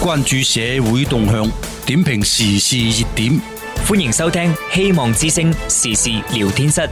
關注社會動向，點評時事熱點。 歡迎收聽希望之聲時事聊天室。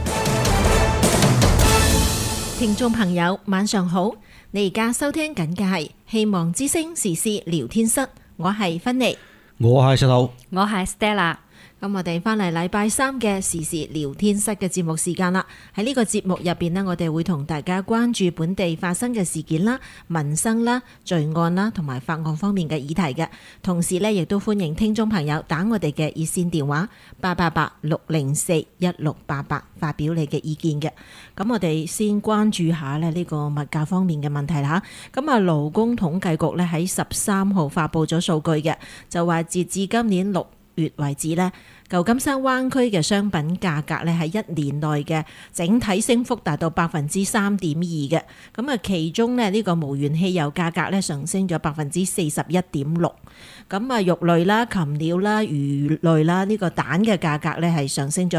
聽眾朋友晚上好，你而家收聽緊嘅係希望之聲時事聊天室，我係芬妮， 我係石頭， 我係 Stella。 咁我哋翻嚟禮拜三嘅時事聊天室嘅節目時間啦。喺呢個節目入邊呢，我哋會同大家關注本地發生嘅事件啦、民生啦、罪案啦同埋法案方面嘅議題嘅。同時呢，亦都歡迎聽眾朋友打我哋嘅熱線電話888-604-1688發表你嘅意見嘅。咁我哋先關注下呢個物價方面嘅問題啦。咁啊，勞工統計局呢喺13號發布咗數據嘅，就話截至今年6月為止呢，舊金山灣區嘅商品價格呢喺一年內嘅整體升幅達到3.2%嘅。咁啊，其中呢，呢個無鉛汽油價格呢上升咗41.6%。咁啊，肉類啦、禽鳥啦、魚類啦，呢個蛋嘅價格呢係上升咗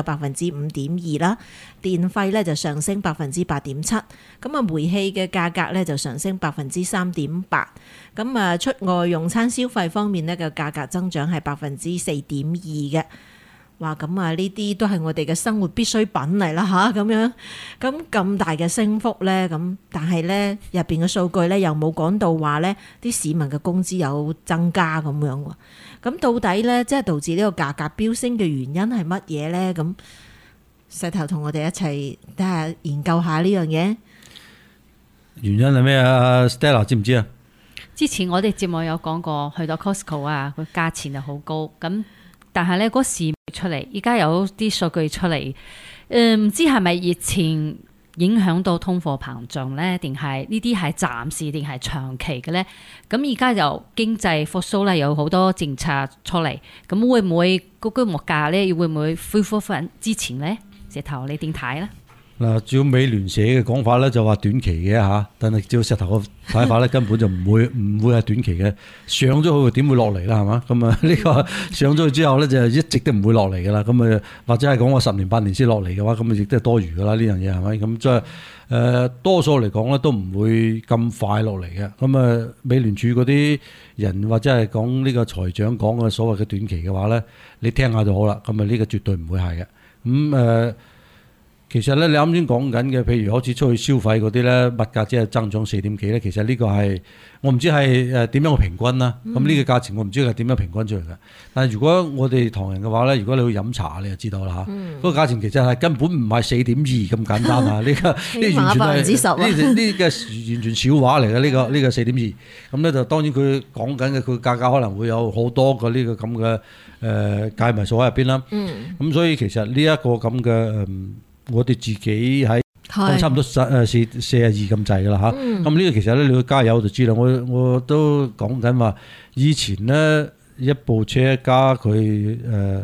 5.2%啦。電費呢就上升8.7%。咁啊，煤氣嘅價格呢就上升3.8%。咁啊，出外用餐消費方面呢，個價格增長係4.2%嘅。哇！咁啊，呢啲都係我哋嘅生活必需品嚟啦吓，咁樣咁大嘅升幅呢，咁但係呢入邊嘅數據呢又冇講到話呢啲市民嘅工資有增加咁樣喎。咁到底呢，即係導致呢個價格飆升嘅原因係乜嘢呢？咁石頭同我哋一齊睇下研究下呢樣嘢。 原因係咩啊 ？Stella 知唔知啊？ 之前我哋節目有講過，去到 Costco 啊，個價錢就好高咁。但係咧，嗰時出嚟，而家有啲數據出嚟，唔知係咪疫情影響到通貨膨脹咧，定係呢啲係暫時定係長期嘅咧？咁而家就經濟復甦咧，有好多政策出嚟，咁會唔會嗰個物價咧，會唔會恢復翻之前咧？石頭你點睇咧？ 嗱，照美聯社嘅講法咧，就話短期嘅嚇，但係照石頭嘅睇法咧，根本就唔會係短期嘅。上咗去點會落嚟啦？係嘛？咁啊，呢個上咗去之後咧，就一直都唔會落嚟噶啦。咁啊，或者係講話10年8年先落嚟嘅話，咁啊亦都係多餘噶啦。呢樣嘢係咪？咁即係多數嚟講咧，都唔會咁快落嚟嘅。咁啊，美聯儲嗰啲人或者係講呢個財長講嘅所謂嘅短期嘅話咧，你聽下就好啦。咁啊，呢個絕對唔會係嘅。咁其實咧，你啱先講緊嘅，譬如好似出去消費嗰啲咧，物價只係增長4點幾咧。其實呢個係我唔知係點樣嘅平均啦。咁呢個價錢我唔知係點樣平均出嚟嘅。但係如果我哋唐人嘅話咧，如果你去飲茶，你就知道啦嚇。嗰個價錢其實係根本唔係4.2咁簡單啊！呢個呢完全係呢個完全小話嚟嘅。呢個4.2咁咧就當然佢講緊嘅佢價格可能會有好多個呢個咁嘅計埋數喺入邊啦。咁所以其實呢一個咁嘅我哋自己喺差唔多42咁滯噶啦嚇，咁呢個其實咧你去加油就知啦。我都講緊話，以前咧一部車加佢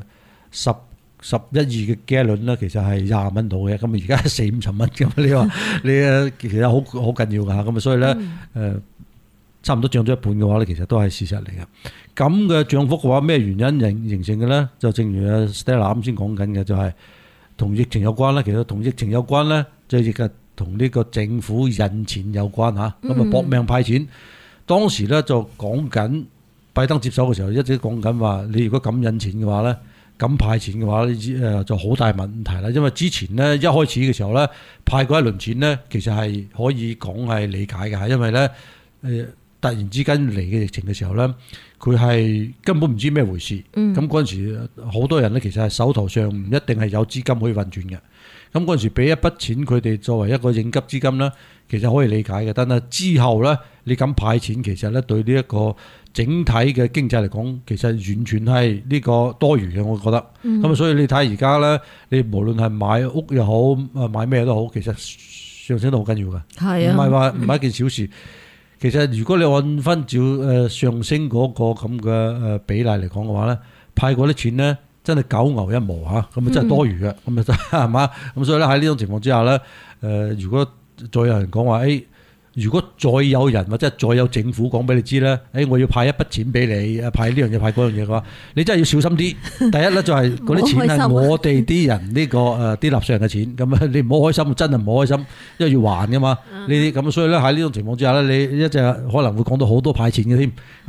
11、12嘅 gallon 咧，其實係20蚊到嘅，咁而家40-50蚊咁。你話你其實好緊要噶嚇，咁啊所以咧差唔多漲咗一半嘅話咧，其實都係事實嚟嘅。咁嘅漲幅嘅話，咩原因形成嘅咧？就正如阿 Stella 啱先講緊嘅，就係同疫情有關啦。其實同疫情有關咧，就亦係同呢個政府印錢有關嚇。咁啊搏命派錢，當時咧就講緊拜登接手嘅時候，一直講緊話，你如果咁印錢嘅話咧，咁派錢嘅話咧，就好大問題啦。因為之前咧一開始嘅時候咧，派過一輪錢咧，其實係可以講係理解嘅，因為咧突然之間嚟嘅疫情嘅時候咧，佢係根本唔知咩回事。咁嗰陣時好多人咧，其實係手頭上唔一定係有資金可以運轉嘅。咁嗰陣時俾一筆錢佢哋作為一個應急資金咧，其實可以理解嘅。但係之後咧，你咁派錢，其實咧對呢一個整體嘅經濟嚟講，其實完全係呢個多餘嘅，我覺得。咁所以你睇而家咧，你無論係買屋又好，買咩都好，其實上升都好緊要嘅。係啊，唔係一件小事。其實如果你按翻照上升嗰個咁嘅比例嚟講嘅話咧，派嗰啲錢咧真係九牛一毛嚇，咁啊真係多餘嘅，咁啊真係嘛？咁所以咧喺呢種情況之下咧，如果再有人講話如果再有人或者再有政府講俾你知咧，我要派一筆錢俾你，派呢樣嘢派嗰樣嘢嘅話，你真係要小心啲。第一咧就係嗰啲錢係我哋啲人呢個啲納稅人嘅錢，咁啊你唔好開心，真係唔好開心，因為要還噶嘛。呢啲咁所以咧喺呢種情況之下咧，你一隻可能會講到好多派錢嘅添。咁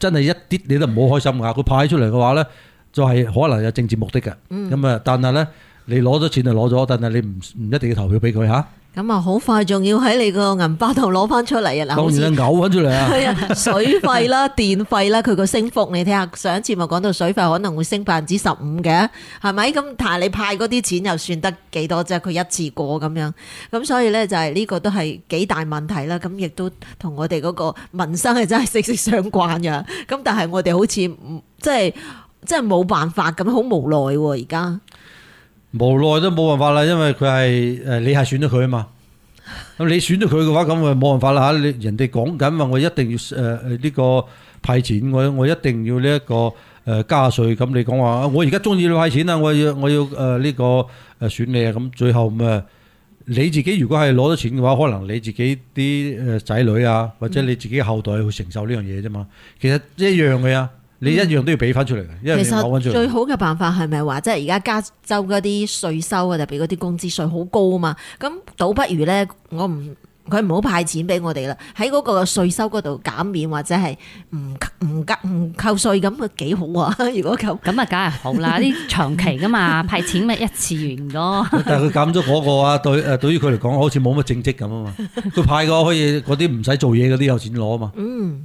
真係一啲你都唔好開心㗎。佢派出嚟嘅話咧，就係可能有政治目的嘅。咁啊，但係咧你攞咗錢就攞咗，但係你唔一定要投票俾佢嚇。 咁啊，好快仲要喺你個銀包度攞翻出嚟啊！嗱， 當然啦，嘔翻出嚟啊！ 係啊，水費啦、電費啦，佢個升幅你睇下，上一次咪講到水費可能會升15%嘅，係咪？咁但係你派嗰啲錢又算得幾多啫？佢一次過咁樣，咁所以咧就係呢個都係幾大問題啦。咁亦都同我哋嗰個民生係真係息息相關嘅。咁但係我哋好似即係冇辦法咁，好無奈喎而家。 無奈都冇辦法啦，因為佢係你係選咗佢啊嘛。咁你選咗佢嘅話，咁咪冇辦法啦嚇。你人哋講緊話，我一定要呢個派錢，我一定要呢一個加稅。咁你講話，我而家中意你派錢啦，我要呢個選你啊。咁最後咪你自己如果係攞咗錢嘅話，可能你自己啲仔女啊，或者你自己後代去承受呢樣嘢啫嘛。其實一樣嘅呀。你一樣都要俾翻出嚟嘅，因為其實最好嘅辦法係咪話，即係而家加州嗰啲稅收啊，特別嗰啲工資稅好高啊嘛，咁倒不如咧，佢唔好派錢俾我哋啦，喺嗰個稅收嗰度減免或者係唔扣稅咁啊幾好啊！如果咁啊，梗係好啦，啲長期噶嘛，派錢咪一次完咯。 但係佢減咗嗰個啊，對於佢嚟講好似冇乜政績咁啊嘛，佢派嘅可以嗰啲唔使做嘢嗰啲有錢攞啊嘛。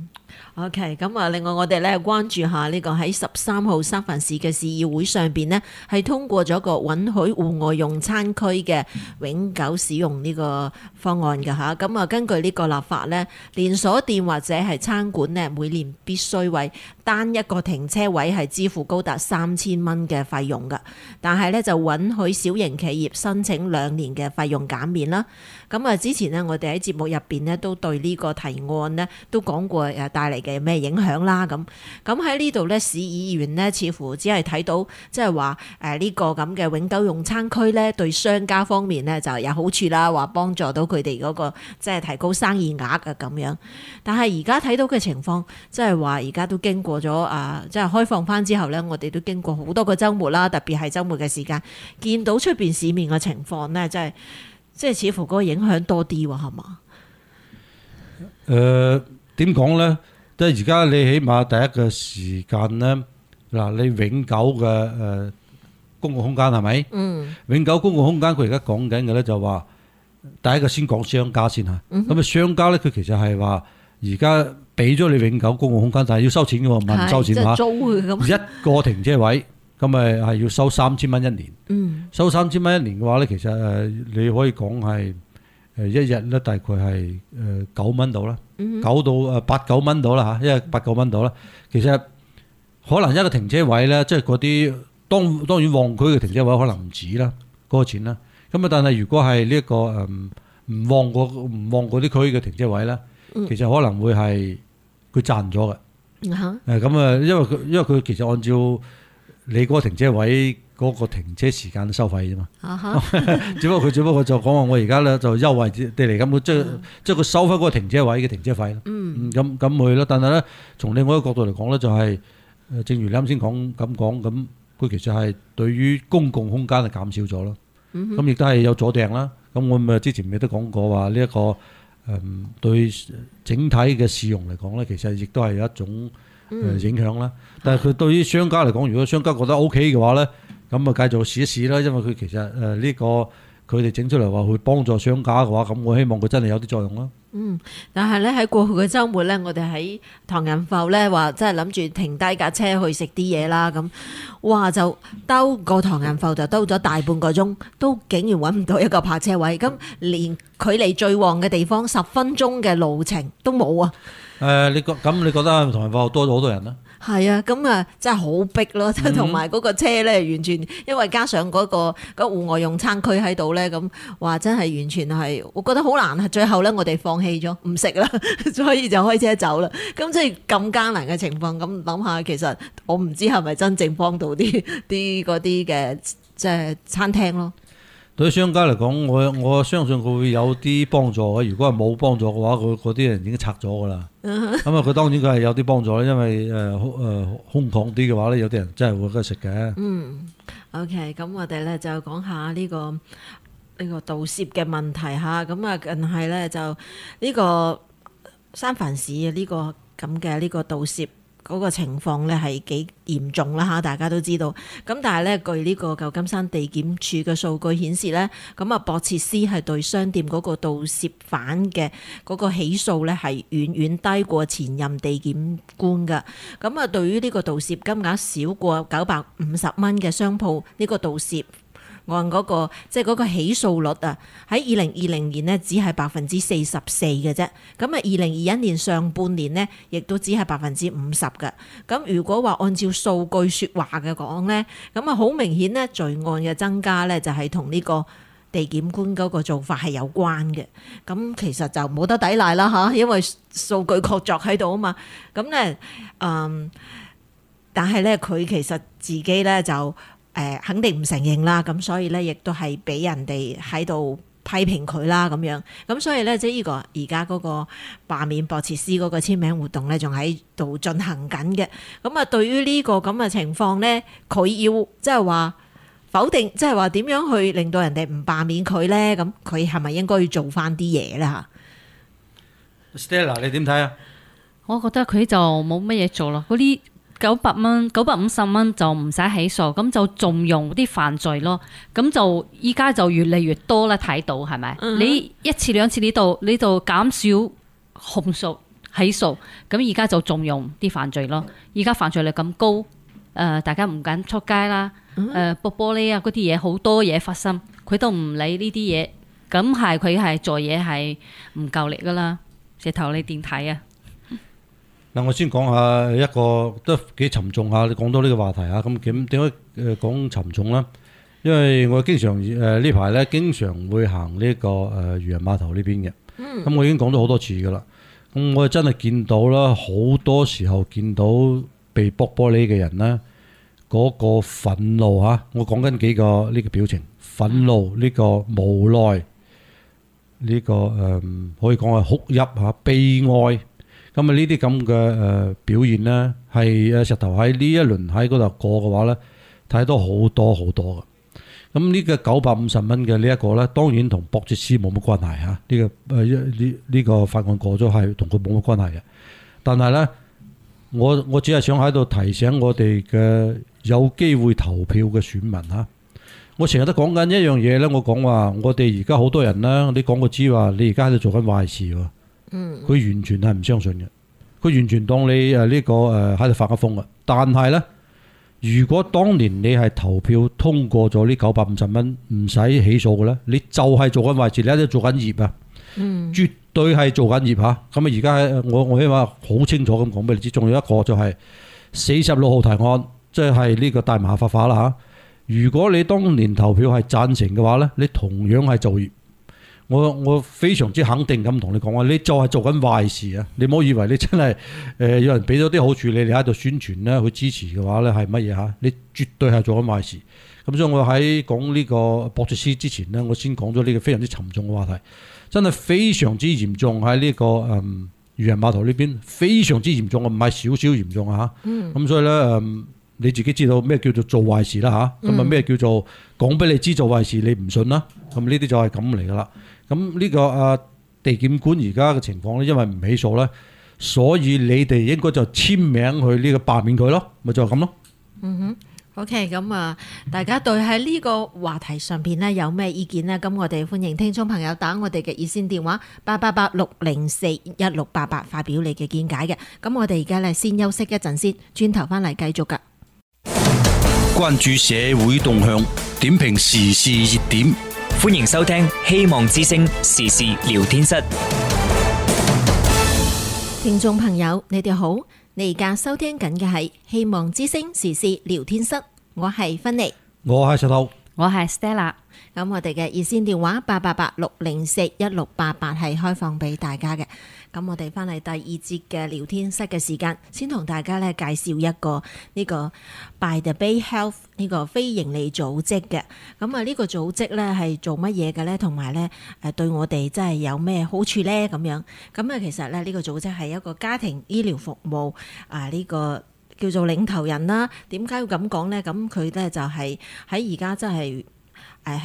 OK，咁啊，另外我哋咧關注下呢個喺13號三藩市嘅市議會上邊呢，係通過咗個允許戶外用餐區嘅永久使用呢個方案㗎吓。咁啊，根據呢個立法呢，連鎖店或者係餐館呢，每年必須為單一個停車位係支付高達3000蚊嘅費用㗎。但係呢，就允許小型企業申請2年嘅費用減免啦。咁啊，之前呢，我哋喺節目入邊呢，都對呢個提案呢，都講過帶嚟嘅咩影響啦。咁喺呢度呢，市議員呢，似乎只係睇到即係話呢個咁嘅永久用餐區呢，對商家方面呢就有好處啦，話幫助到佢哋嗰個即係提高生意額啊咁樣。但係而家睇到嘅情況，即係話而家都經過咗即係開放翻之後呢，我哋都經過好多個週末啦，特別係週末嘅時間，見到出邊市面嘅情況呢，即係似乎嗰個影響多啲喎，係嘛？ 點講咧？即係而家你起碼第一個時間咧，嗱，你永久嘅公共空間係咪？永久公共空間佢而家講緊嘅咧就話，第一個先講商家先嚇。咁商家咧佢其實係話，而家俾咗你永久公共空間，但係要收錢嘅喎，唔係唔收錢嚇。 租嘅咁。 一個停車位。咁咪係要收3000蚊一年，收3000蚊一年嘅話咧，其實你可以講係一日咧大概係9蚊到啦，9到8、9蚊到啦嚇，因為8、9蚊到啦。其實可能一個停車位咧，即係嗰啲當然旺區嘅停車位可能唔止啦，嗰個錢啦。咁啊，但係如果係呢一個唔旺嗰啲區嘅停車位咧，其實可能會係佢賺咗嘅。咁啊，因為佢其實按照你嗰個停車位嗰個停車時間收費啫嘛，只不過佢就講話我而家咧就優惠地嚟咁，即係佢收翻嗰個停車位嘅停車費咯。咁去咯。但係咧，從另外一個角度嚟講咧，就係正如你啱先講咁，佢其實係對於公共空間係減少咗咯。咁亦都係有阻埞啦。咁我咪之前咪都講過話呢一個對整體嘅市容嚟講咧，其實亦都係有一種影響啦，但係佢對於商家嚟講，如果商家覺得 OK 嘅話咧，咁啊繼續試一試啦。因為佢其實呢個佢哋整出嚟話會幫助商家嘅話，咁我希望佢真係有啲作用啦。 但係咧喺過去嘅週末咧，我哋喺唐人埠咧話，真係諗住停低架車去食啲嘢啦。咁哇就兜個唐人埠就兜咗大半個鐘，都竟然揾唔到一個泊車位。咁連距離最旺嘅地方10分鐘嘅路程都冇啊！ 你覺得唐人埠多咗好多人啦？ 係啊，咁啊真係好逼咯，同埋嗰個車咧，完全因為加上嗰個戶外用餐區喺度咧，咁話真係完全係，我覺得好難啊！最後咧，我哋放棄咗，唔食啦，所以就開車走啦。咁即係咁艱難嘅情況，咁諗下，其實我唔知係咪真正幫到啲嗰啲嘅即係餐廳咯。 對商家嚟講，我相信佢會有啲幫助嘅。如果係冇幫助嘅話，嗰啲人已經拆咗㗎啦。咁啊，佢當然佢係有啲幫助啦，因為空曠啲嘅話咧，有啲人真係會得食嘅。 OK， 咁我哋咧就講下呢個盜竊嘅問題嚇。咁啊，近係咧就呢個三藩市呢個咁嘅呢個盜竊嗰個情況咧係幾嚴重啦嚇，大家都知道。咁但係咧，據呢個舊金山地檢署嘅數據顯示咧，咁啊博切斯係對商店嗰個盜竊犯嘅嗰個起訴咧係遠遠低過前任地檢官㗎。咁啊，對於呢個盜竊金額少過950蚊嘅商鋪呢個盜竊按嗰個即係嗰個起訴率啊，喺2020年呢只係44%嘅啫。咁啊，2021年上半年呢，亦都只係50%嘅。咁如果話按照數據説話嘅講呢，咁啊好明顯呢，罪案嘅增加呢，就係同呢個地檢官嗰個做法係有關嘅。咁其實就冇得抵賴啦嚇，因為數據確鑿喺度啊嘛。咁咧但係咧佢其實自己咧就肯定唔承認啦，咁所以咧亦都係俾人哋喺度批評佢啦咁樣，咁所以咧即係呢個而家嗰個罷免博切斯嗰個簽名活動咧，仲喺度進行緊嘅。咁啊，對於呢個咁嘅情況咧，佢要即係話否定，即係話點樣去令到人哋唔罷免佢咧？咁佢係咪應該要做翻啲嘢咧？嚇 Stella， 你點睇啊？ 我覺得佢就冇乜嘢做咯，嗰啲950蚊就唔使起訴，咁就縱容啲犯罪咯。咁就依家就越嚟越多啦，睇到係咪？你一次兩次呢度減少控訴起訴，咁而家就縱容啲犯罪咯。而家犯罪率咁高，大家唔敢出街啦，剝玻璃啊嗰啲嘢好多嘢發生，佢都唔理呢啲嘢，咁係佢係做嘢係唔夠力噶啦。石頭你點睇啊？ 嗱，我先講下一個都幾沉重下，你講到呢個話題啊，咁點解講沉重咧？因為我經常呢排咧經常會行呢個漁人碼頭呢邊嘅，咁我已經講咗好多次噶啦。咁我真係見到啦，好多時候見到被剝玻璃嘅人咧，嗰個憤怒嚇，我講緊幾個呢個表情，憤怒呢個無奈呢個可以講係哭泣嚇、悲哀。咁啊呢啲咁嘅表現咧，係石頭喺呢一輪喺嗰度過嘅話咧，睇到好多好多嘅。咁呢個950蚊嘅呢一個咧，當然同博切斯冇乜關係嚇。呢個法案過咗係同佢冇乜關係嘅。但係咧，我只係想喺度提醒我哋嘅有機會投票嘅選民嚇。我成日都講緊一樣嘢咧，我講話我哋而家好多人啦，你講過知話，你而家喺度做緊壞事喎。佢完全係唔相信嘅，佢完全當你呢個喺度發緊瘋嘅。但係咧，如果當年你係投票通過咗呢950蚊唔使起訴嘅咧，你就係做緊壞事，你喺度做緊業啊！絕對係做緊業嚇。咁啊，而家我起碼好清楚咁講俾你知，仲有一個就係46號提案，即係呢個大麻合法啦嚇。如果你當年投票係贊成嘅話咧，你同樣係做業。我非常之肯定咁同你講話，你就係做緊壞事啊！你唔好以為你真係有人俾咗啲好處你喺度宣傳咧，去支持嘅話咧係乜嘢嚇？你絕對係做緊壞事。咁所以我喺講呢個博切斯之前咧，我先講咗呢個非常之沉重嘅話題，真係非常之嚴重喺呢個漁人碼頭呢邊，非常之嚴重啊，唔係少少嚴重啊嚇。咁所以咧你自己知道咩叫做做壞事啦嚇，咁啊咩叫做講俾你知做壞事你唔信啦，咁呢啲就係咁嚟噶啦。咁呢個地檢官而家嘅情況咧，因為唔起訴咧，所以你哋應該就簽名去呢個罷免佢咯，咪就係咁咯。 OK， 咁啊，大家對喺呢個話題上邊咧有咩意見呢？咁我哋歡迎聽眾朋友打我哋嘅熱線電話888-604-1688發表你嘅見解嘅。咁我哋而家咧先休息一陣先，轉頭翻嚟繼續噶。 關注社會動向，點評時事熱點。 歡迎收聽希望之聲時事聊天室。 聽眾朋友，你哋好，你而家收聽緊嘅係希望之聲時事聊天室，我係芬妮， 我係石頭， 我係 Stella。 咁我哋嘅熱線電話888-604-1688係開放俾大家嘅。咁我哋翻嚟第二節嘅聊天室嘅時間，先同大家咧介紹一個呢個 By the Bay Health 呢個非營利組織嘅。咁啊呢個組織咧係做乜嘢嘅咧？同埋咧對我哋真係有咩好處咧？咁樣咁啊其實咧呢個組織係一個家庭醫療服務呢個叫做領頭人啦。點解要咁講咧？咁佢咧就係喺而家真係喺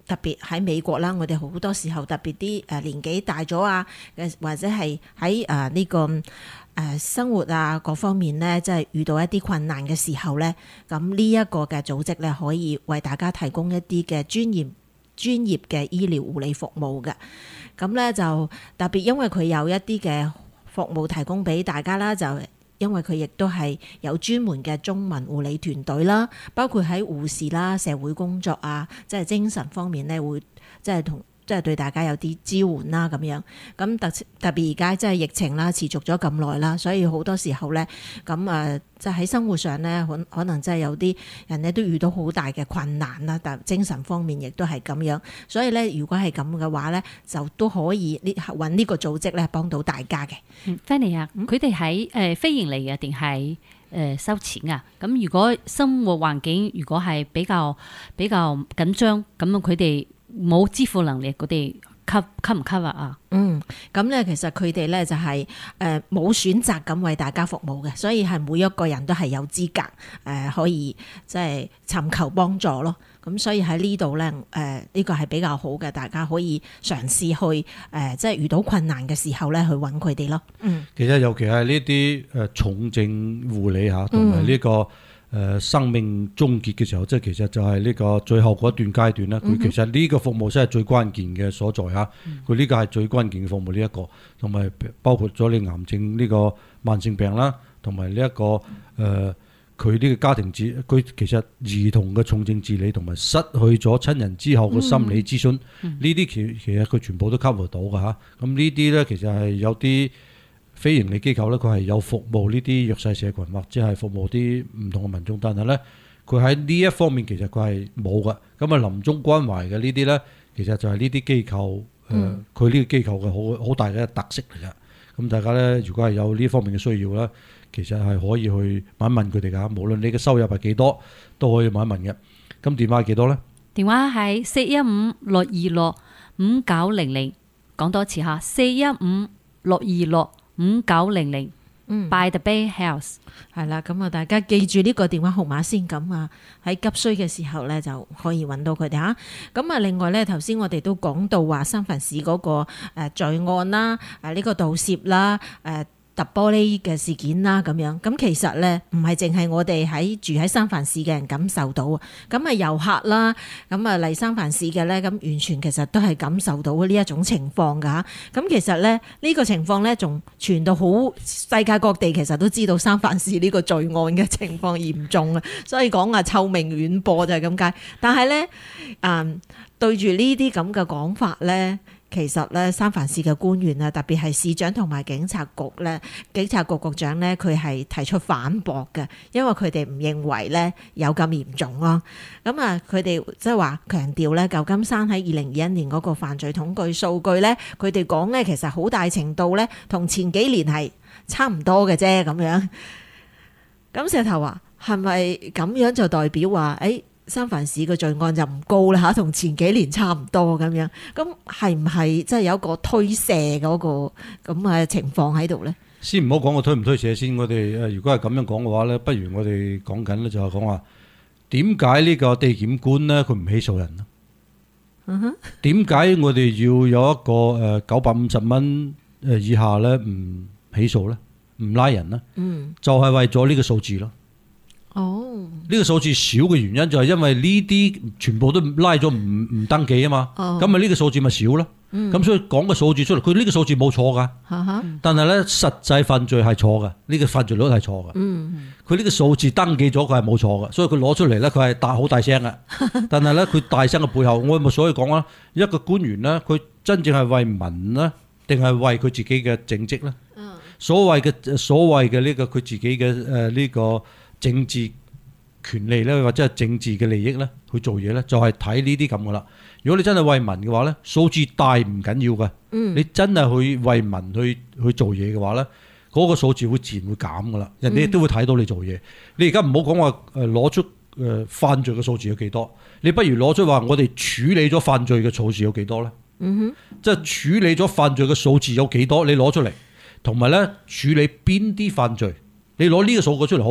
特別喺美國啦，我哋好多時候特別啲年紀大咗啊，或者係喺呢個生活啊各方面咧，即係遇到一啲困難嘅時候咧，咁呢一個嘅組織咧可以為大家提供一啲嘅專業嘅醫療護理服務嘅。咁咧就特別因為佢有一啲嘅服務提供俾大家啦，就因為佢亦都係有專門嘅中文護理團隊啦，包括喺護士啦、社會工作啊，即係精神方面咧，會即係對大家有啲支援啦咁樣。咁特別而家即係疫情啦，持續咗咁耐啦，所以好多時候咧，咁即係喺生活上咧，可能真係有啲人咧都遇到好大嘅困難啦，但精神方面亦都係咁樣。所以咧，如果係咁嘅話咧，就都可以揾呢個組織咧幫到大家嘅。 Fanny 啊，佢哋喺非盈利嘅定係收錢啊？咁如果生活環境如果係比較緊張，咁佢哋冇支付能力，佢哋吸唔吸啊？ 咁咧其實佢哋咧就係冇選擇咁為大家服務嘅，所以係每一個人都係有資格可以即係尋求幫助咯。咁所以喺呢度咧呢個係比較好嘅，大家可以嘗試去即係遇到困難嘅時候咧去揾佢哋咯。 其實尤其係呢啲重症護理嚇，同埋呢個生命終結嘅時候，即係其實就係呢個最後嗰一段階段咧。佢其實呢個服務真係最關鍵嘅所在嚇。佢呢個係最關鍵嘅服務呢一個，同埋包括咗你癌症呢個慢性病啦，同埋呢一個佢呢個家庭佢其實兒童嘅重症治理同埋失去咗親人之後嘅心理諮詢，呢啲其實佢全部都 cover 到㗎嚇。咁呢啲咧其實係有啲非營利機構咧，佢係有服務呢啲弱勢社群或者係服務啲唔同嘅民眾，但係咧佢喺呢一方面其實佢係冇㗎。咁啊臨終關懷嘅呢啲咧，其實就係呢啲機構佢呢個機構嘅好大嘅特色嚟㗎。咁大家咧如果係有呢方面嘅需要咧，其實係可以去問一問佢哋㗎。無論你嘅收入係幾多，都可以問一問嘅。咁電話係幾多咧？電話係415-626-5900，講多次嚇，415-626-5900。By the Bay Health 係啦，咁啊大家記住呢個電話號碼先，咁啊喺急需嘅時候咧就可以揾到佢哋嚇。咁啊另外咧頭先我哋都講到話三藩市嗰個罪案啦，呢個盜竊啦，揼玻璃嘅事件啦咁樣，咁其實咧唔係淨係我哋住喺三藩市嘅人感受到啊，咁啊遊客啦，咁啊嚟三藩市嘅咧，咁完全其實都係感受到呢一種情況㗎。咁其實咧呢個情況咧仲傳到好世界各地，其實都知道三藩市呢個罪案嘅情況嚴重啊，所以講臭名遠播就係咁解。但係咧對住呢啲咁嘅講法咧，其實咧，三藩市嘅官員啊，特別係市長同埋警察局局長咧，佢係提出反駁嘅，因為佢哋唔認為咧有咁嚴重咯。咁啊，佢哋即係話強調咧，舊金山喺2021年嗰個犯罪統計數據咧，佢哋講咧其實好大程度咧同前幾年係差唔多嘅啫咁樣。咁石頭話係咪咁樣就代表話三藩市嘅罪案就唔高啦嚇，同前幾年差唔多咁樣，咁係唔係即係有一個推卸嗰個咁嘅情況喺度咧？ 先唔好講個推唔推卸先，我哋如果係咁樣講嘅話咧，不如我哋講緊咧就係講話點解呢個地檢官咧佢唔起訴人咧？點解我哋要有一個950蚊以下咧唔起訴咧，唔拉人咧？就係為咗呢個數字咯。呢個數字少嘅原因就係因為呢啲全部都拉咗唔登記啊嘛，咁啊呢個數字咪少咯。咁所以講個數字出嚟，佢呢個數字冇錯噶，但係咧實際犯罪係錯嘅，呢個犯罪率係錯嘅。佢呢個數字登記咗佢係冇錯嘅，所以佢攞出嚟咧佢係好大聲嘅。但係咧佢大聲嘅背後，我咪所以講啦，一個官員咧，佢真正係為民咧，定係為佢自己嘅政績咧？所謂嘅呢個佢自己嘅呢個政治權利咧，或者係政治嘅利益咧，去做嘢咧，就係睇呢啲咁噶啦。如果你真係為民嘅話咧，數字大唔緊要嘅。你真係去為民去做嘢嘅話咧，嗰個數字會自然會減噶啦。人哋都會睇到你做嘢。你而家唔好講話攞出犯罪嘅數字有幾多，你不如攞出話我哋處理咗犯罪嘅數字有幾多咧？即係處理咗犯罪嘅數字有幾多，你攞出嚟，同埋咧處理邊啲犯罪，你攞呢個數據出嚟好冇？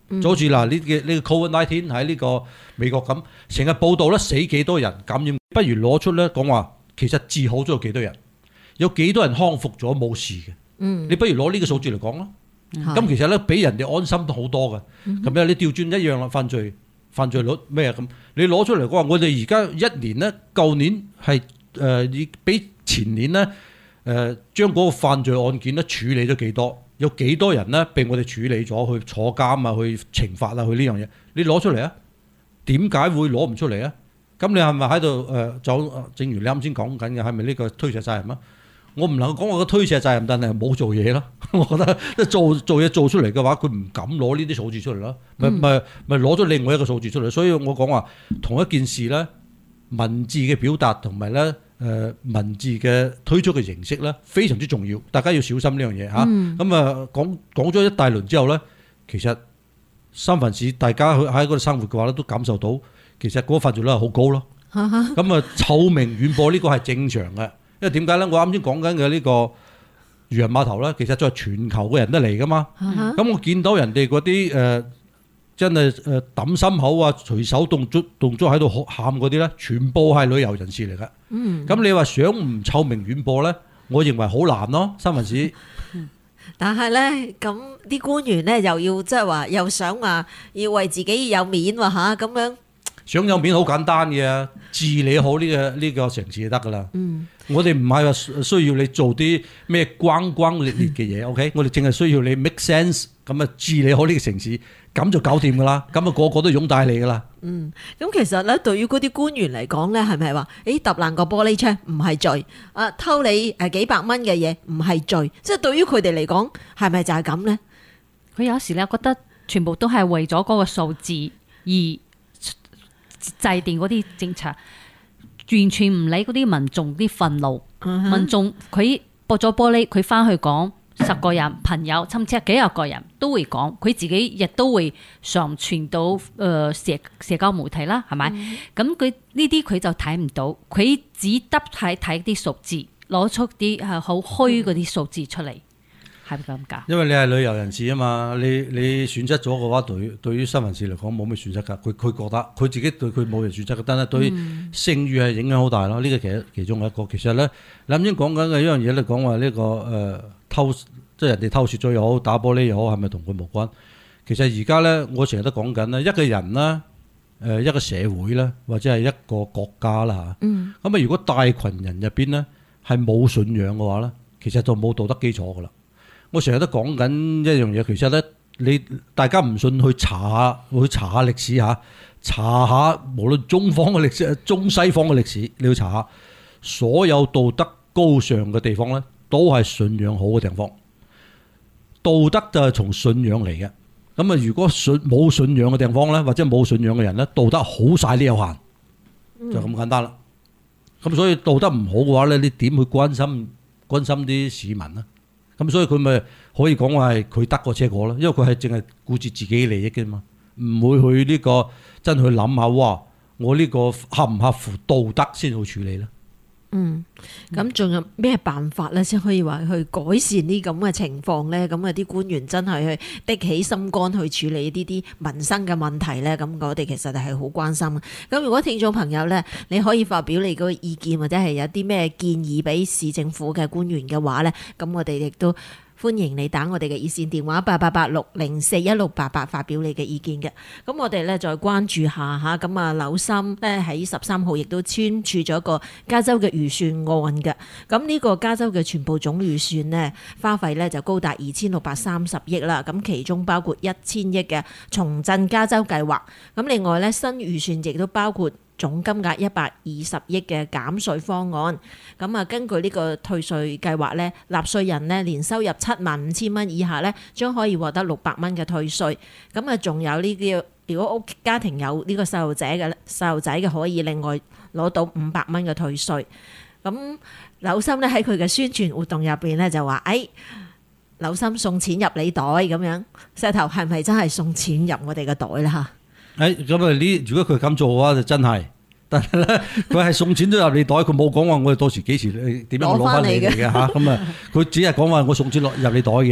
就好似嗱呢個 COVID-19 喺呢個美國咁，成日報道咧死幾多人感染，不如攞出咧講話其實治好咗有幾多人，有幾多人康復咗冇事嘅。你不如攞呢個數字嚟講啦。咁其實咧俾人哋安心都好多嘅。咁樣你調轉一樣啦，犯罪率咩咁？你攞出嚟講話，我哋而家一年咧，舊年係比前年咧將嗰個犯罪案件咧處理咗幾多？有幾多人咧被我哋處理咗去坐監啊，去懲罰啊，去呢樣嘢，你攞出嚟啊？點解會攞唔出嚟啊？咁你係咪喺度正如你啱先講緊嘅，係咪呢個推卸責任啊？我唔能夠講我個推卸責任，但係冇做嘢咯。我覺得即係做嘢做出嚟嘅話，佢唔敢攞呢啲數字出嚟咯，咪攞咗另外一個數字出嚟。所以我講話同一件事咧，文字嘅表達同埋咧文字嘅推出嘅形式咧，非常之重要，大家要小心呢樣嘢嚇。咁講咗一大輪之後咧，其實三藩市大家喺嗰度生活嘅話咧，都感受到其實嗰個犯罪率係好高咯。咁臭名遠播呢個係正常嘅。因為點解咧？我啱先講緊嘅呢個漁人碼頭咧，其實就係全球嘅人都嚟噶嘛。咁我見到人哋嗰啲真係揼心口啊，隨手動作喺度喊嗰啲咧，全部係旅遊人士嚟噶。咁你話想唔臭名遠播咧，我認為好難咯，三藩市。 但係咧，咁啲官員咧又要即係話，又想話要為自己有面喎嚇，咁樣。 想有面好簡單嘅，治理好呢個城市就得噶啦。我哋唔係話需要你做啲咩轟轟烈烈嘅嘢，OK？我哋淨係需要你 make sense，咁啊治理好呢個城市，咁就搞掂噶啦。咁啊個個都擁戴你噶啦。 咁其實咧，對於嗰啲官員嚟講咧，係咪話揼爛個玻璃窗唔係罪？偷你幾百蚊嘅嘢唔係罪？即係對於佢哋嚟講，係咪就係咁咧？ 佢有時咧覺得全部都係為咗嗰個數字而制定嗰啲政策，完全唔理嗰啲民眾啲憤怒。民眾佢破咗玻璃，佢翻去講10個人、朋友、親戚幾廿個人都會講，佢自己亦都會上傳到社交媒體啦，係咪？咁佢呢啲佢就睇唔到，佢只得係睇啲數字，攞出啲係好虛嗰啲數字出嚟。係咪咁㗎？因為你係旅遊人士啊嘛，你損失咗嘅話，對於三藩市嚟講冇咩損失㗎。佢覺得佢自己對佢冇人損失嘅，但係對聲譽係影響好大咯。呢個其中一個。其實咧，你啱先講緊嘅一樣嘢咧，講話呢個偷，即係人哋偷竊咗又好，打玻璃又好，係咪同佢無關？其實而家咧，我成日都講緊咧，一個人啦，一個社會啦，或者係一個國家啦嚇。咁如果大群人入邊咧係冇信仰嘅話咧，其實就冇道德基礎㗎啦。我成日都講緊一樣嘢，其實咧，你大家唔信去查下歷史嚇，查下無論中方嘅歷史、中西方嘅歷史，你要查下所有道德高尚嘅地方咧，都係信仰好嘅地方。道德就係從信仰嚟嘅。咁啊，如果冇信仰嘅地方咧，或者冇信仰嘅人咧，道德好晒都有限，就咁簡單啦。咁所以道德唔好嘅話咧，你點去關心啲市民咧？咁所以佢咪可以講話係佢得過且過咯，因為佢係淨係顧住自己嘅利益嘅嘛，唔會去呢個真去諗下，哇！我呢個合唔合乎道德先去處理咧？ 咁仲有咩辦法咧，先可以話去改善呢咁嘅情況咧？咁啲官員真係去的起心肝去處理呢啲民生嘅問題咧？咁我哋其實係好關心。咁如果聽眾朋友咧，你可以發表你個意見，或者係有啲咩建議俾市政府嘅官員嘅話咧，咁我哋亦都歡迎你打我哋嘅熱線電話8886041688發表你嘅意見嘅。咁我哋咧再關注下嚇，咁啊紐森咧喺13號亦都簽署咗個加州嘅預算案嘅。咁呢個加州嘅全部總預算呢，花費咧就高達2630億啦。咁其中包括1000億嘅重振加州計劃。咁另外咧新預算亦都包括總金額120億嘅減稅方案，咁啊根據呢個退稅計劃咧，納稅人咧年收入75000蚊以下咧，將可以獲得600蚊嘅退稅。咁啊仲有呢啲，如果家庭有呢個細路仔嘅，可以另外攞到500蚊嘅退稅。咁紐森咧喺佢嘅宣傳活動入邊咧就話，紐森送錢入你袋咁樣，石頭係咪真係送錢入我哋嘅袋咧嚇？ 咁啊如果佢咁做嘅話就真係，但係咧佢係送錢都入你袋，佢冇講話我哋到時幾時點樣攞翻你嚟嘅嚇。咁啊，佢只係講話我送錢入你袋嘅。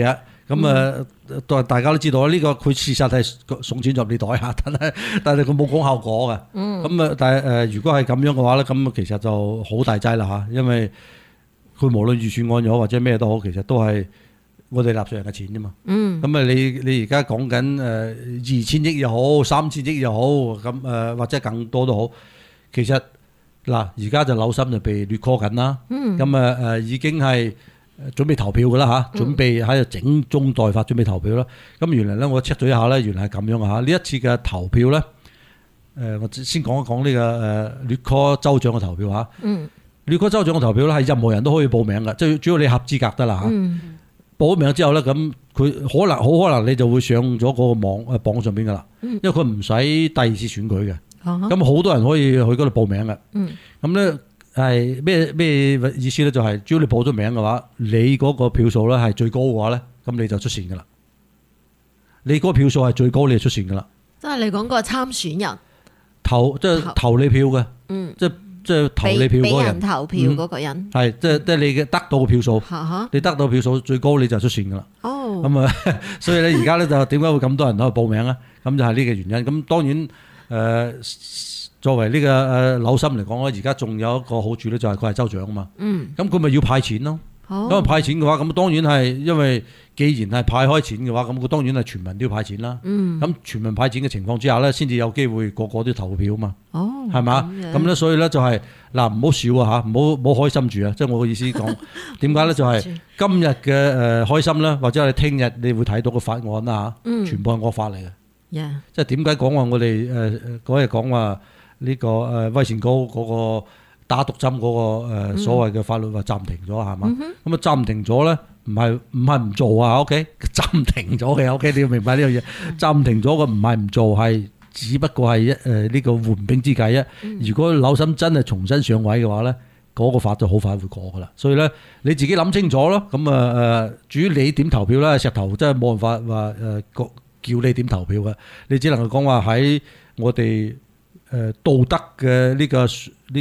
咁大家都知道呢個佢事實係送錢入你袋嚇，但係佢冇講效果嘅。咁但係如果係咁樣嘅話咧，咁其實就好大劑啦嚇，因為佢無論預算案又好或者咩都好，其實都係我哋納稅人嘅錢啫嘛。咁你而家講緊2000億又好，3000億又好，咁或者更多都好，其實嗱而家就紐森就被劣 call 緊啦。咁已經係準備投票㗎啦嚇，準備喺度整中待發，準備投票啦。咁原來咧，我 check 咗一下咧，原來係咁樣嘅嚇。呢一次嘅投票咧，我先講一講呢個劣 call 州長嘅投票嚇。劣 call 州長嘅投票咧，係任何人都可以報名嘅，即係主要你合資格得啦嚇。報咗名之後咧，咁佢好可能你就會上咗嗰個榜上邊㗎啦，因為佢唔使第二次選舉嘅。咁好多人可以去嗰度報名嘅。咁咧。係咩意思咧？就係只要你報咗名嘅話，你嗰個票數咧係最高嘅話咧，咁你就出線噶啦。你嗰個票數係最高，你就出線噶啦。 即係你講個參選人投你票嘅，即係投你票嗰個人，俾人投票嗰個人，係即係你嘅得到嘅票數，你得到票數最高你就出線噶啦。咁所以咧而家咧就點解會咁多人喺度報名咧？咁就係呢個原因。咁當然作為呢個紐森嚟講咧，而家仲有一個好處咧，就係佢係州長啊嘛。咁佢咪要派錢咯。因為派錢嘅話，咁當然係因為既然係派開錢嘅話，咁佢當然係全民都要派錢啦。咁全民派錢嘅情況之下咧，先至有機會個個都投票啊嘛。係嘛？咁咧所以咧就係嗱，唔好笑啊嚇，唔好開心住啊！即係我嘅意思講點解咧？就係今日嘅開心咧，或者係聽日你會睇到個法案啦嚇，全部係惡法嚟嘅。即係點解講話我哋嗰日講話？呢個威善高嗰個打毒針嗰個所謂嘅法律話暫停咗係嘛？咁暫停咗咧，唔係唔做啊 ？OK， 暫停咗嘅 OK， 你要明白呢樣嘢。暫停咗嘅唔係唔做，係只不過係呢個緩兵之計啊。如果紐森真係重新上位嘅話咧，嗰個法就好快會過噶啦。所以咧你自己諗清楚咯。咁至於你點投票咧，石頭真係冇辦法話叫你點投票嘅，你只能夠講話喺我哋道德嘅呢個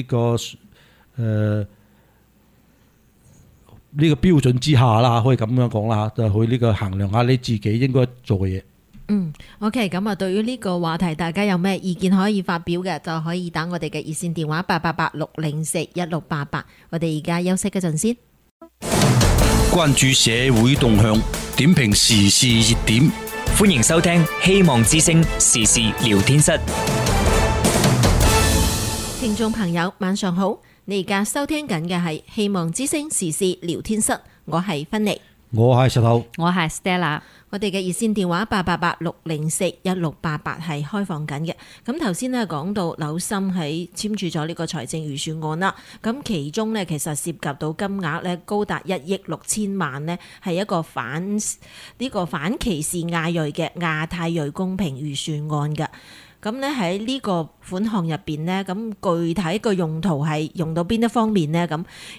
標準之下啦，可以咁樣講啦，就去呢個衡量下你自己應該做嘅嘢。 OK， 咁啊，對於呢個話題，大家有咩意見可以發表嘅，就可以打我哋嘅熱線電話888-604-1688。我哋而家休息一陣先。 關注社會動向，點評時事熱點， 歡迎收聽希望之聲時事聊天室。 聽眾朋友晚上好，你而家收聽緊嘅係希望之聲時事聊天室，我係芬妮， 我係石頭， 我係 Stella。 我哋嘅熱線電話888-604-1688係開放緊嘅。咁頭先咧講到紐森喺簽署咗呢個財政預算案啦，咁其中咧其實涉及到金額咧高達1億6千萬呢，係一個反歧視亞裔嘅亞太裔公平預算案嘅。咁咧喺呢個款項入邊呢，咁具體個用途係用到邊一方面呢？咁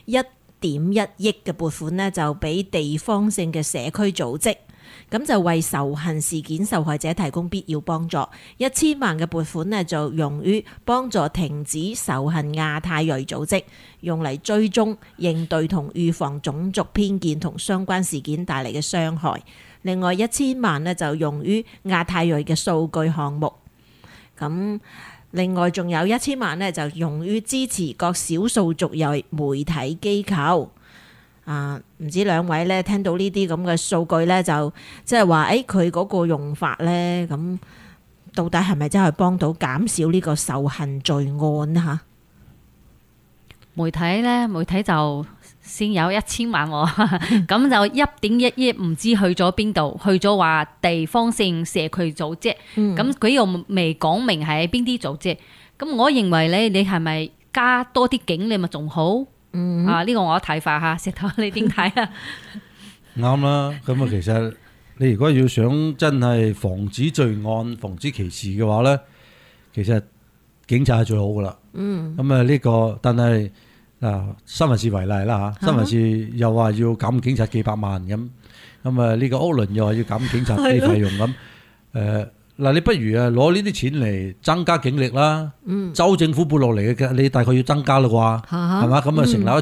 1.1億嘅撥款呢，就俾地方性嘅社區組織，咁就為仇恨事件受害者提供必要幫助。1000萬嘅撥款呢，就用於幫助停止仇恨亞太裔組織，用嚟追蹤、應對同預防種族偏見同相關事件帶嚟嘅傷害。另外1000萬呢，就用於亞太裔嘅數據項目。咁另外仲有1000萬呢，就用於支持各少數族裔媒體機構。唔知兩位呢聽到呢啲咁嘅數據呢，就即係話佢嗰個用法呢，咁到底係咪真係幫到減少呢個仇恨罪案嚇？ 媒體就先有1000萬喎，咁就1.1億唔知去咗邊度，去咗話地方性社區組織，咁佢又未講明係邊啲組織。咁我認為咧，你係咪加多啲警力咪仲好？呢個我睇法嚇，石頭你點睇啊？ 啱啦，咁其實你如果要想真係防止罪案、防止歧視嘅話咧，其實警察係最好噶啦。咁呢個，但係新聞市為例啦嚇，新聞市又話要減警察幾百萬咁，呢個歐倫又話要減警察啲費用咁。你不如攞呢啲錢嚟增加警力啦。州政府撥落嚟嘅，你大概要增加啦啩，係嘛？咁成立一支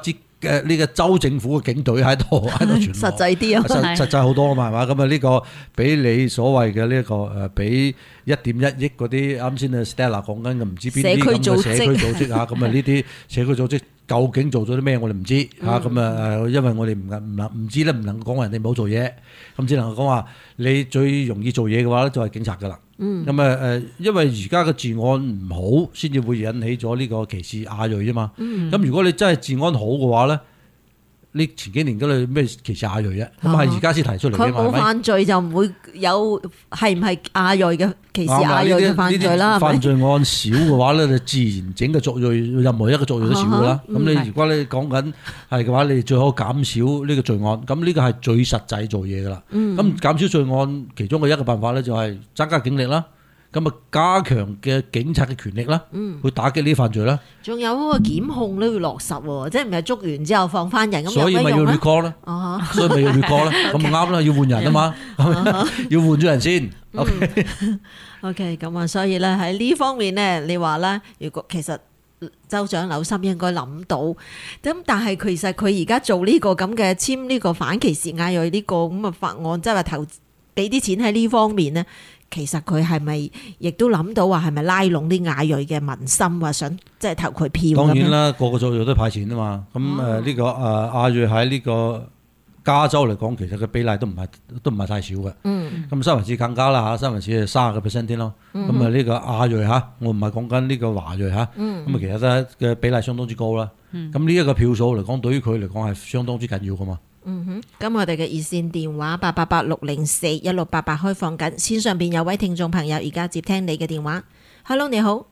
嘅呢個州政府嘅警隊喺度巡邏， 實際啲啊， 實際好多啊嘛，係嘛？咁啊呢個比你所謂嘅呢一個俾1.1億嗰啲啱先啊 Stella 講緊嘅唔知邊啲咁嘅社區組織啊，咁啊呢啲社區組織究竟做咗啲咩我哋唔知嚇，咁啊因為我哋唔知咧，唔能夠講人哋冇做嘢，咁只能夠講話你最容易做嘢嘅話咧就係警察㗎啦。咁啊因為而家嘅治安唔好，先至會引起咗呢個歧視亞裔啫嘛。咁如果你真係治安好嘅話咧，你前幾年嗰度咩歧視亞裔啫？咁係而家先提出嚟嘅嘛， 佢冇犯罪就唔會有係唔係亞裔嘅歧視亞裔嘅犯罪啦。 犯罪案少嘅話咧，就自然整個族裔任何一個族裔都少㗎啦。咁你如果你講緊係嘅話，你最好減少呢個罪案。咁呢個係最實際做嘢㗎啦。咁減少罪案其中嘅一個辦法咧，就係增加警力啦。咁啊，加強嘅警察嘅權力啦，去打擊呢啲犯罪啦。 仲有嗰個檢控都要落實喎，即係唔係捉完之後放翻人咁， 所以咪要 recall 啦，所以咪要 recall 啦，咁咪啱啦，要換人啊嘛，要換咗人先。 OK， 咁啊，所以咧喺呢方面咧，你話咧，如果其實州長紐森應該諗到，咁但係其實佢而家做呢個咁嘅簽呢個反歧視亞裔呢個咁嘅法案，即係話投俾啲錢喺呢方面咧。其實佢係咪亦都諗到話係咪拉攏啲亞裔嘅民心，話想即係投佢票？當然啦，個個族裔都派錢啊嘛。咁呢個亞裔喺呢個加州嚟講，其實個比例都唔係太少嘅。咁三藩市更加啦嚇，三藩市係30%添咯。咁啊呢個亞裔嚇，我唔係講緊呢個華裔嚇。咁啊其實咧嘅比例相當之高啦。咁呢一個票數嚟講，對於佢嚟講係相當之緊要噶嘛。 咁我哋嘅熱線電話888-604-1688開放緊，線上邊有位聽眾朋友而家接聽你嘅電話。Hello， 你好。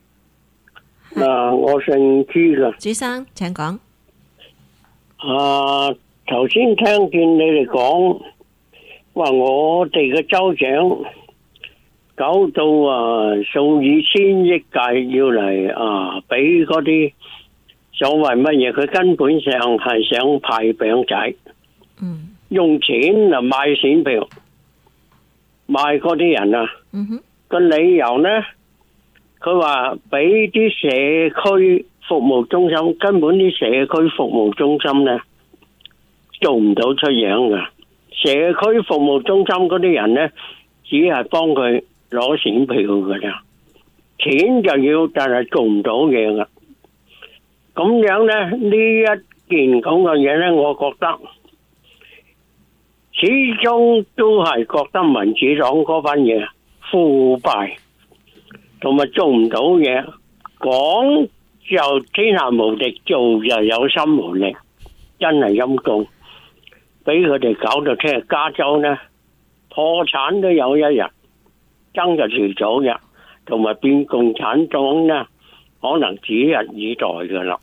我姓朱㗎。 朱生，請講。 頭先聽見你哋講話，我哋嘅州長搞到數以千億計要嚟俾嗰啲。所謂乜嘢？佢根本上係想派餅仔，用錢嚟買選票，買嗰啲人啊。個理由呢，佢話俾啲社區服務中心，根本啲社區服務中心呢做唔到出樣噶。社區服務中心嗰啲人呢，只係幫佢攞選票噶咋，錢就要，但係做唔到嘢噶。咁樣呢，呢一件咁嘅嘢呢，我覺得始終都係覺得民主黨嗰班嘢腐敗，同埋做唔到嘢，講就天下無敵，做就有心無力，真係陰公，俾佢哋搞到聽日加州呢破產都有一日，爭就遲早嘅，同埋變共產黨呢，可能指日以待噶啦。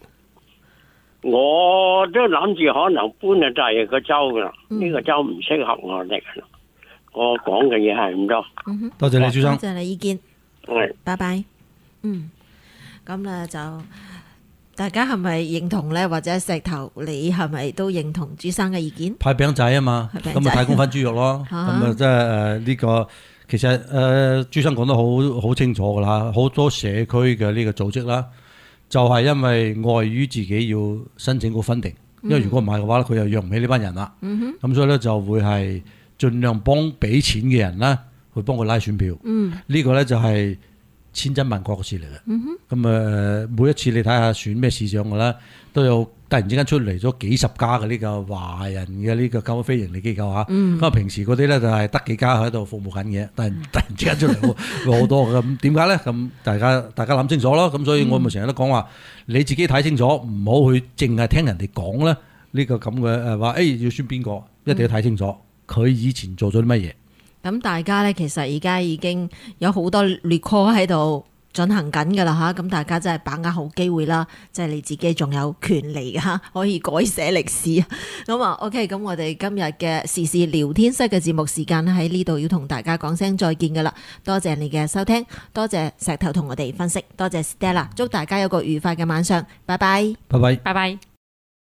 我都諗住可能搬去第二個州噶啦，呢個州唔適合我哋噶啦。我講嘅嘢係咁多。 多謝你朱生， 多謝你意見。 係， 拜拜。咁咧就大家係咪認同咧？或者石頭，你係咪都認同朱生嘅意見？ 派餅仔啊嘛，咁咪太公分豬肉咯。咁啊即係呢個。其實朱生講得好清楚噶啦，好多社區嘅呢個組織啦，就係因為礙於自己要申請個分定，因為如果唔係嘅話，佢又養唔起呢班人啦。咁所以咧就會係盡量幫俾錢嘅人啦，去幫佢拉選票。呢個咧就係千真萬確嘅事嚟嘅。咁每一次你睇下選咩市長嘅啦，都有突然之間出嚟咗幾十家嘅呢個華人嘅呢個非營利機構嚇。咁啊平時嗰啲咧就係得幾家喺度服務緊嘅，但係突然之間出嚟會好多嘅。咁點解咧？咁大家諗清楚咯。咁所以我咪成日都講話，你自己睇清楚，唔好去淨係聽人哋講咧。呢個咁嘅話，要選邊個，一定要睇清楚佢以前做咗啲乜嘢。 咁大家咧其實而家已經有好多 recall 喺度進行緊㗎啦嚇，咁大家真係把握好機會啦，即係你自己仲有權利嚇，可以改寫歷史。咁啊 OK， 咁我哋今日嘅時事聊天室嘅節目時間喺呢度要同大家講聲再見㗎啦，多謝你嘅收聽，多謝石頭同我哋分析，多謝 Stella，祝大家有個愉快嘅晚上，拜拜， 拜拜， 拜拜。